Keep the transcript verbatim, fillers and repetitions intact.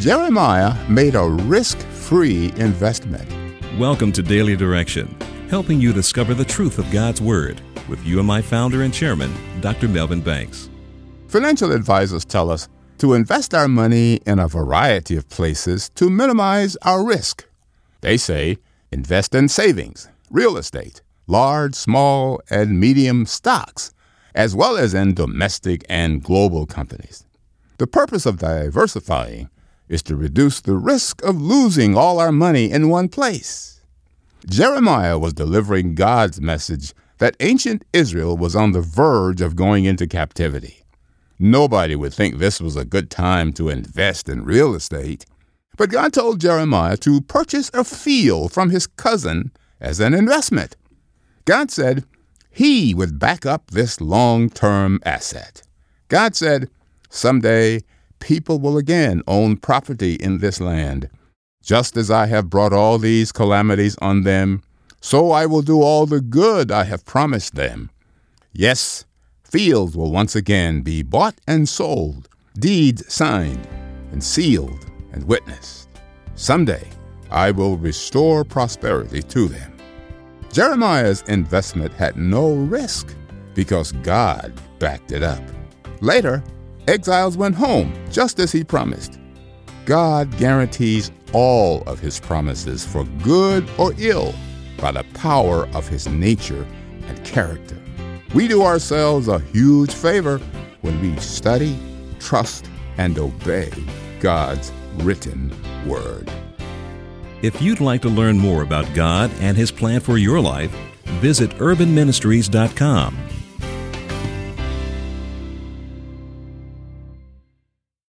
Jeremiah made a risk-free investment. Welcome to Daily Direction, helping you discover the truth of God's Word with you and my founder and chairman, Doctor Melvin Banks. Financial advisors tell us to invest our money in a variety of places to minimize our risk. They say invest in savings, real estate, large, small, and medium stocks, as well as in domestic and global companies. The purpose of diversifying is to reduce the risk of losing all our money in one place. Jeremiah was delivering God's message that ancient Israel was on the verge of going into captivity. Nobody would think this was a good time to invest in real estate, but God told Jeremiah to purchase a field from his cousin as an investment. God said he would back up this long-term asset. God said, someday people will again own property in this land. Just as I have brought all these calamities on them, so I will do all the good I have promised them. Yes, fields will once again be bought and sold, deeds signed and sealed and witnessed. Someday I will restore prosperity to them. Jeremiah's investment had no risk because God backed it up. Later, exiles went home just as he promised. God guarantees all of his promises for good or ill by the power of his nature and character. We do ourselves a huge favor when we study, trust, and obey God's written word. If you'd like to learn more about God and His plan for your life, visit urban ministries dot com.